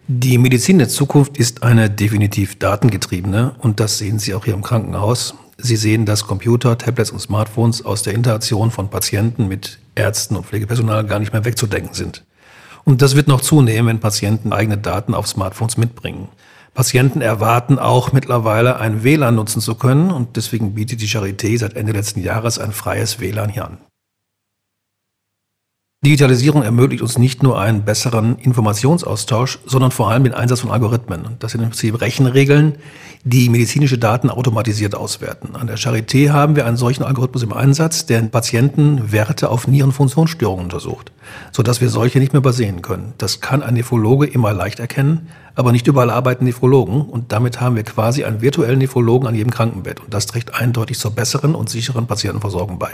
Die Medizin der Zukunft ist eine definitiv datengetriebene und das sehen Sie auch hier im Krankenhaus. Sie sehen, dass Computer, Tablets und Smartphones aus der Interaktion von Patienten mit Ärzten und Pflegepersonal gar nicht mehr wegzudenken sind. Und das wird noch zunehmen, wenn Patienten eigene Daten auf Smartphones mitbringen. Patienten erwarten auch mittlerweile, ein WLAN nutzen zu können und deswegen bietet die Charité seit Ende letzten Jahres ein freies WLAN hier an. Digitalisierung ermöglicht uns nicht nur einen besseren Informationsaustausch, sondern vor allem den Einsatz von Algorithmen. Das sind im Prinzip Rechenregeln, die medizinische Daten automatisiert auswerten. An der Charité haben wir einen solchen Algorithmus im Einsatz, der in Patienten Werte auf Nierenfunktionsstörungen untersucht, sodass wir solche nicht mehr übersehen können. Das kann ein Nephrologe immer leicht erkennen, aber nicht überall arbeiten Nephrologen und damit haben wir quasi einen virtuellen Nephrologen an jedem Krankenbett und das trägt eindeutig zur besseren und sicheren Patientenversorgung bei.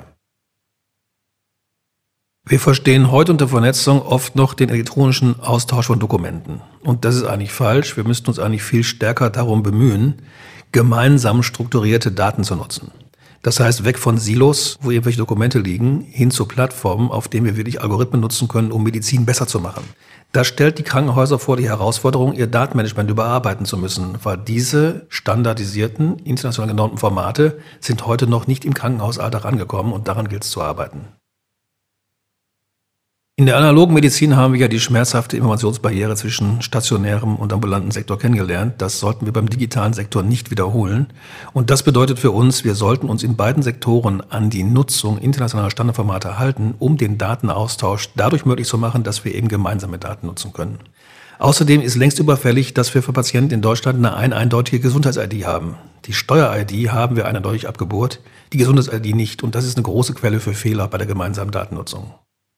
Wir verstehen heute unter Vernetzung oft noch den elektronischen Austausch von Dokumenten. Und das ist eigentlich falsch. Wir müssten uns eigentlich viel stärker darum bemühen, gemeinsam strukturierte Daten zu nutzen. Das heißt, weg von Silos, wo irgendwelche Dokumente liegen, hin zu Plattformen, auf denen wir wirklich Algorithmen nutzen können, um Medizin besser zu machen. Das stellt die Krankenhäuser vor die Herausforderung, ihr Datenmanagement überarbeiten zu müssen, weil diese standardisierten, international genormten Formate sind heute noch nicht im Krankenhausalltag angekommen und daran gilt es zu arbeiten. In der analogen Medizin haben wir ja die schmerzhafte Informationsbarriere zwischen stationärem und ambulanten Sektor kennengelernt. Das sollten wir beim digitalen Sektor nicht wiederholen. Und das bedeutet für uns, wir sollten uns in beiden Sektoren an die Nutzung internationaler Standardformate halten, um den Datenaustausch dadurch möglich zu machen, dass wir eben gemeinsame Daten nutzen können. Außerdem ist längst überfällig, dass wir für Patienten in Deutschland eine eindeutige Gesundheits-ID haben. Die Steuer-ID haben wir eindeutig abgebohrt, die Gesundheits-ID nicht. Und das ist eine große Quelle für Fehler bei der gemeinsamen Datennutzung.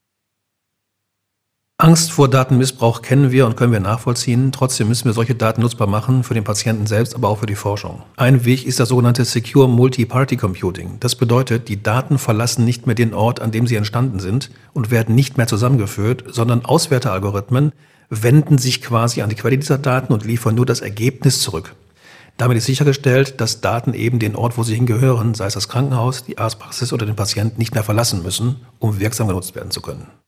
Angst vor Datenmissbrauch kennen wir und können wir nachvollziehen. Trotzdem müssen wir solche Daten nutzbar machen, für den Patienten selbst, aber auch für die Forschung. Ein Weg ist das sogenannte Secure Multi-Party Computing. Das bedeutet, die Daten verlassen nicht mehr den Ort, an dem sie entstanden sind und werden nicht mehr zusammengeführt, sondern Auswertealgorithmen wenden sich quasi an die Quelle dieser Daten und liefern nur das Ergebnis zurück. Damit ist sichergestellt, dass Daten eben den Ort, wo sie hingehören, sei es das Krankenhaus, die Arztpraxis oder den Patienten, nicht mehr verlassen müssen, um wirksam genutzt werden zu können.